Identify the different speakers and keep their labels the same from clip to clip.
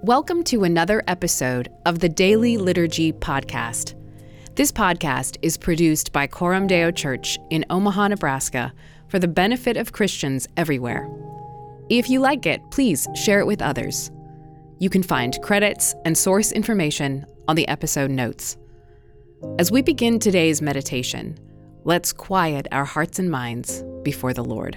Speaker 1: Welcome to another episode of the Daily Liturgy Podcast. This podcast is produced by Coram Deo Church in Omaha, Nebraska, for the benefit of Christians everywhere. If you like it, please share it with others. You can find credits and source information on the episode notes. As we begin today's meditation, let's quiet our hearts and minds before the Lord.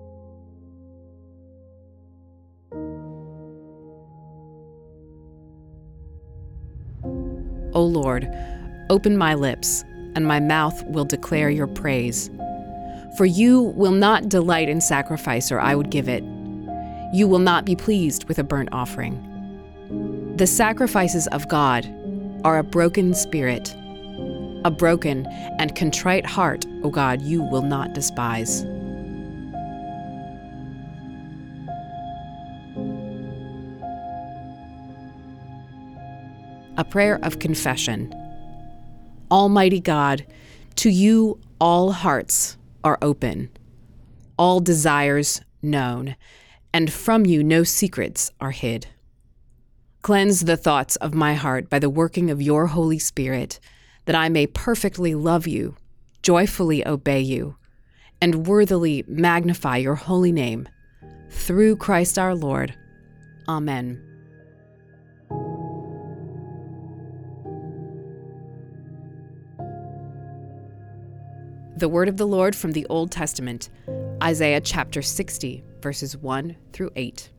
Speaker 1: O Lord, open my lips, and my mouth will declare your praise. For you will not delight in sacrifice, or I would give it. You will not be pleased with a burnt offering. The sacrifices of God are a broken spirit. A broken and contrite heart, O God, you will not despise. A prayer of confession. Almighty God, to you all hearts are open, all desires known, and from you no secrets are hid. Cleanse the thoughts of my heart by the working of your Holy Spirit, that I may perfectly love you, joyfully obey you, and worthily magnify your holy name. Through Christ our Lord. Amen. The word of the Lord from the Old Testament, Isaiah chapter 60, verses 1 through 8.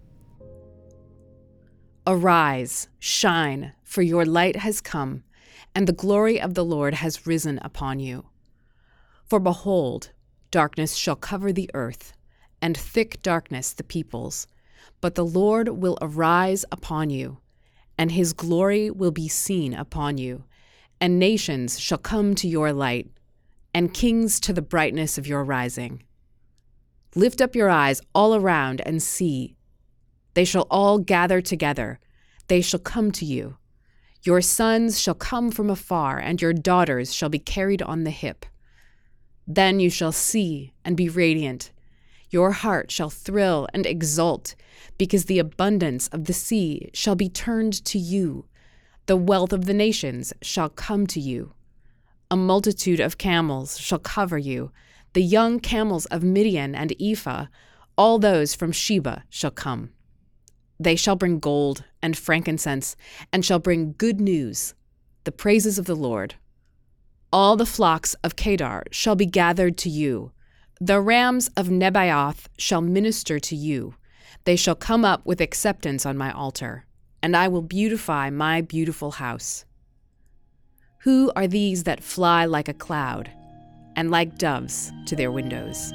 Speaker 1: Arise, shine, for your light has come, and the glory of the Lord has risen upon you. For behold, darkness shall cover the earth, and thick darkness the peoples. But the Lord will arise upon you, and his glory will be seen upon you, and nations shall come to your light, and kings to the brightness of your rising. Lift up your eyes all around and see. They shall all gather together. They shall come to you. Your sons shall come from afar, and your daughters shall be carried on the hip. Then you shall see and be radiant. Your heart shall thrill and exult, because the abundance of the sea shall be turned to you. The wealth of the nations shall come to you. A multitude of camels shall cover you, the young camels of Midian and Ephah, all those from Sheba shall come. They shall bring gold and frankincense, and shall bring good news, the praises of the Lord. All the flocks of Kedar shall be gathered to you. The rams of Nebaioth shall minister to you. They shall come up with acceptance on my altar, and I will beautify my beautiful house. Who are these that fly like a cloud, and like doves to their windows?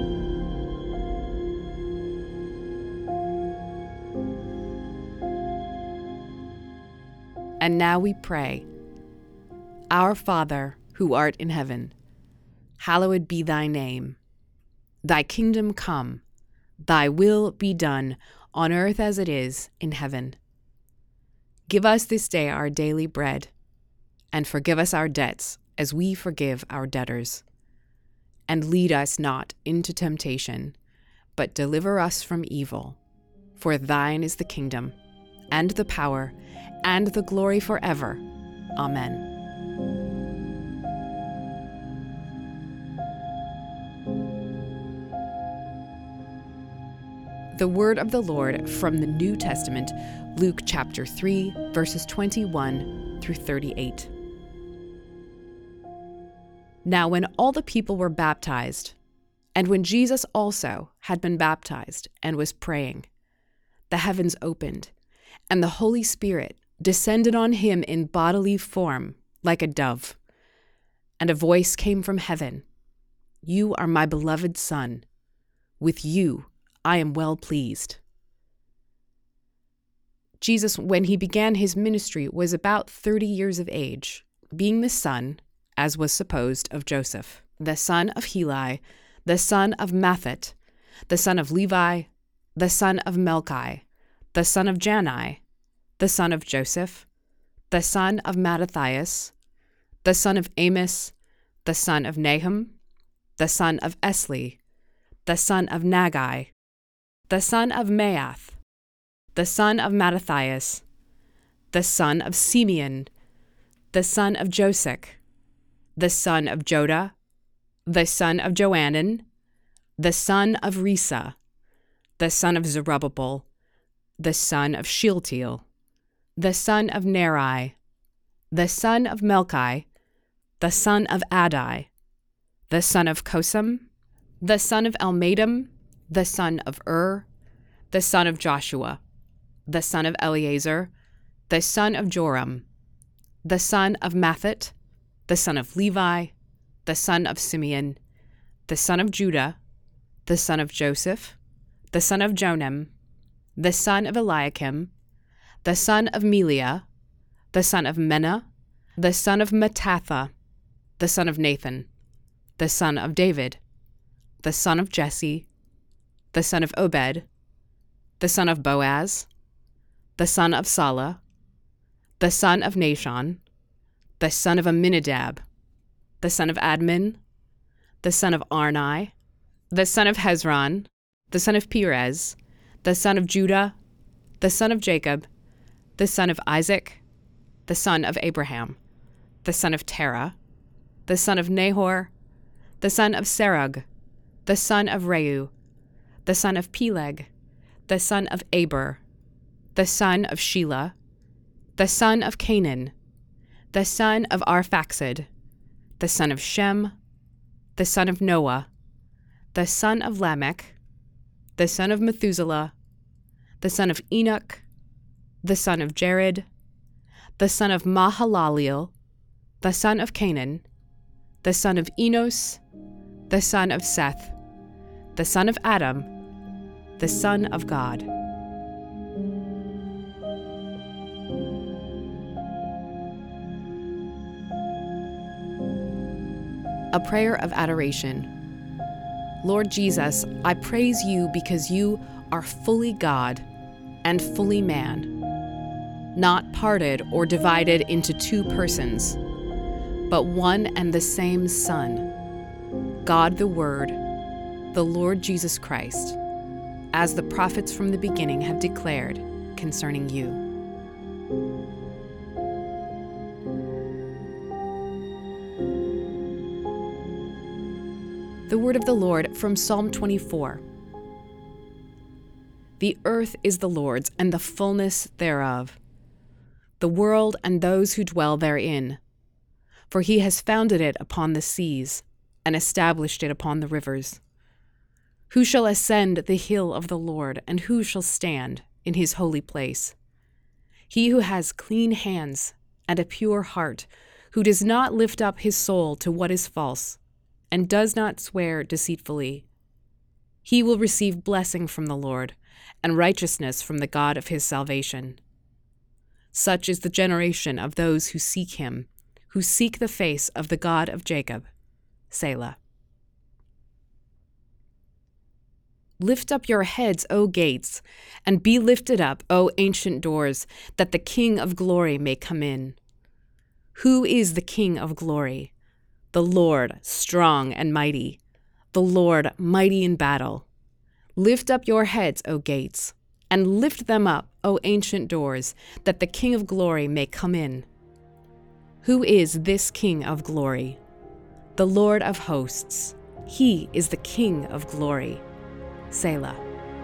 Speaker 1: And now we pray. Our Father, who art in heaven, hallowed be thy name. Thy kingdom come, thy will be done, on earth as it is in heaven. Give us this day our daily bread, and forgive us our debts as we forgive our debtors. And lead us not into temptation, but deliver us from evil. For thine is the kingdom, and the power, and the glory forever. Amen. The word of the Lord from the New Testament, Luke chapter 3, verses 21 through 38. Now when all the people were baptized, and when Jesus also had been baptized and was praying, the heavens opened, and the Holy Spirit descended on him in bodily form like a dove. And a voice came from heaven, "You are my beloved Son. With you I am well pleased." Jesus, when he began his ministry, was about 30 years of age, being the son, as was supposed, of Joseph, the son of Heli, the son of Matthat, the son of Levi, the son of Melchi, the son of Jannai, the son of Joseph, the son of Mattathias, the son of Amos, the son of Nahum, the son of Esli, the son of Nagai, the son of Maath, the son of Mattathias, the son of Simeon, the son of Josech, the son of Joda, the son of Joanan, the son of Risa, the son of Zerubbabel, the son of Shealtiel, the son of Neri, the son of Melchi, the son of Adai, the son of Kosam, the son of Elmadam, the son of the son of Joshua, the son of Eleazar, the son of Joram, the son of Mathat, the son of Levi, the son of Simeon, the son of Judah, the son of Joseph, the son of Jonam, the son of Eliakim, the son of Meliah, the son of Menah, the son of Mattatha, the son of Nathan, the son of David, the son of Jesse, the son of Obed, the son of Boaz, the son of Salah, the son of Nashon, the son of Amminadab, the son of Admin, the son of Arni, the son of Hezron, the son of Perez, the son of Judah, the son of Jacob, the son of Isaac, the son of Abraham, the son of Terah, the son of Nahor, the son of Serug, the son of Reu, the son of Peleg, the son of Aber, the son of Shelah, the son of Canaan, the son of Arphaxad, the son of Shem, the son of Noah, the son of Lamech, the son of Methuselah, the son of Enoch, the son of Jared, the son of Mahalaleel, the son of Canaan, the son of Enos, the son of Seth, the son of Adam, the son of God. A prayer of adoration. Lord Jesus, I praise you because you are fully God and fully man, not parted or divided into two persons, but one and the same Son, God the Word, the Lord Jesus Christ, as the prophets from the beginning have declared concerning you. The word of the Lord from Psalm 24. The earth is the Lord's, and the fullness thereof, the world and those who dwell therein. For he has founded it upon the seas, and established it upon the rivers. Who shall ascend the hill of the Lord, and who shall stand in his holy place? He who has clean hands and a pure heart, who does not lift up his soul to what is false, and does not swear deceitfully. He will receive blessing from the Lord, and righteousness from the God of his salvation. Such is the generation of those who seek him, who seek the face of the God of Jacob. Selah. Lift up your heads, O gates, and be lifted up, O ancient doors, that the King of glory may come in. Who is the King of glory? The Lord, strong and mighty, the Lord, mighty in battle. Lift up your heads, O gates, and lift them up, O ancient doors, that the King of glory may come in. Who is this King of glory? The Lord of hosts. He is the King of glory. Selah.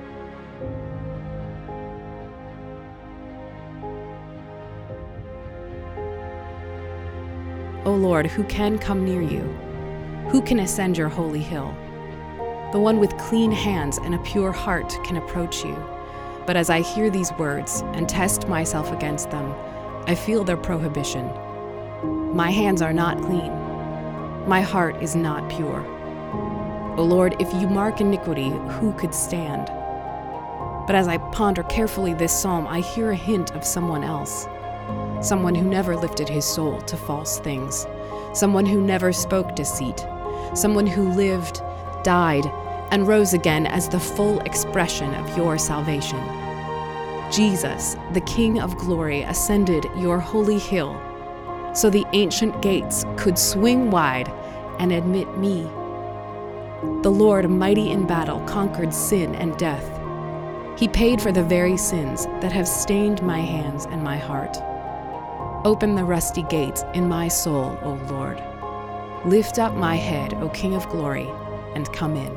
Speaker 1: O Lord, who can come near you? Who can ascend your holy hill? The one with clean hands and a pure heart can approach you. But as I hear these words and test myself against them, I feel their prohibition. My hands are not clean. My heart is not pure. O Lord, if you mark iniquity, who could stand? But as I ponder carefully this psalm, I hear a hint of someone else. Someone who never lifted his soul to false things. Someone who never spoke deceit. Someone who lived, died, and rose again as the full expression of your salvation. Jesus, the King of glory, ascended your holy hill, so the ancient gates could swing wide and admit me. The Lord, mighty in battle, conquered sin and death. He paid for the very sins that have stained my hands and my heart. Open the rusty gates in my soul, O Lord. Lift up my head, O King of glory, and come in.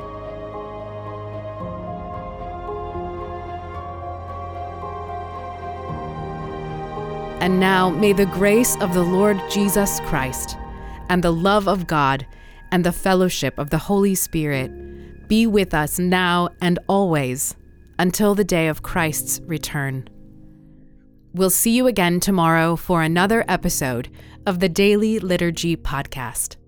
Speaker 1: And now may the grace of the Lord Jesus Christ, and the love of God, and the fellowship of the Holy Spirit be with us now and always, until the day of Christ's return. We'll see you again tomorrow for another episode of the Daily Liturgy Podcast.